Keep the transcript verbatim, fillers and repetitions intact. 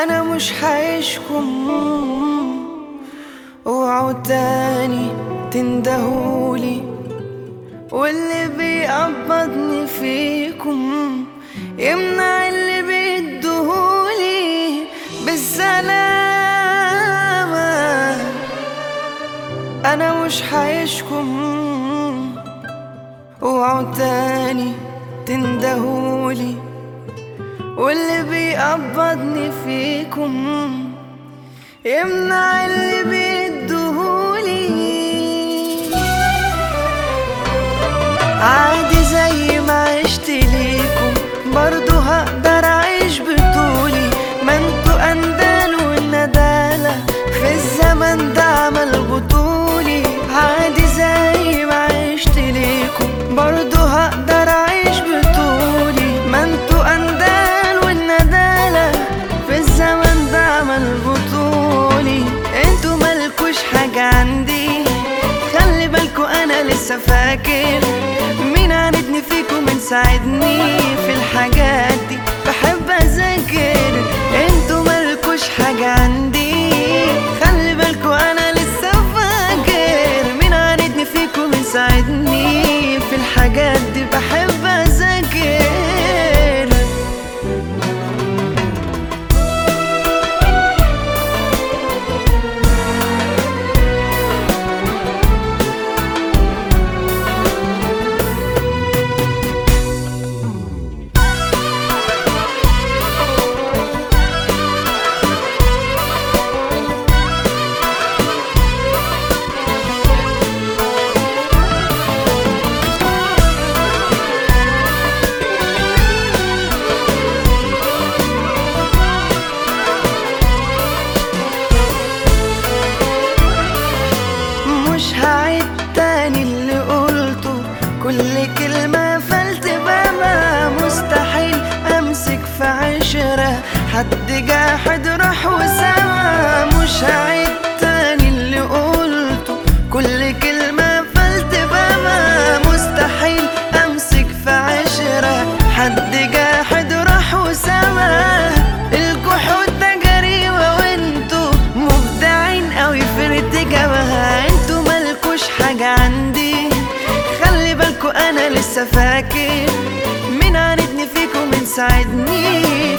انا مش هعيشكم، اوعوا تاني تندهولي، واللي بيقبضني فيكم يمنع اللي بيدهولي بالسلامة. انا مش هعيشكم، اوعوا تاني تندهولي، واللي بيقبضني فيكم يمنع اللي بيدهولي. عادي زي ما عشت ليكم برضو هقدر اعيش بطولي، ما انتوا اندال والندالة في الزمن ده عمل بطولي. عادي زي ما عشت ليكم برضو هقدر اعيش بطولي، ما انتوا اندال والندالة في الزمن ده عمل بطولي. انتوا مالكوش حاجة عندي، خلي بالكوا انا لسه فاكر مين عاندني فيكم من ساعدني في الحاجات دي. بحب اذاكر، انتوا مالكوش حاجة عندي، خلي بالكوا انا لسه فاكر مين عاندني فيكم من ساعدني في الحاجات دي. بحب اذاكر. مش هعيد تاني اللي قلته، كل كلمة فلتبقى مستحيل امسك في عشرة حد جاحد راح وسما. مش هعيد تاني اللي قلته، كل كلمة فلتبقى مستحيل امسك في عشرة حد جاحد راح وسما. الجحود ده جريمة وانتوا مبدعين اوي في ارتكابها، انتوا مالكوش حاجة عندي، خلي بالكوا انا لسه فاكر مين عاندني فيكم من ساعدني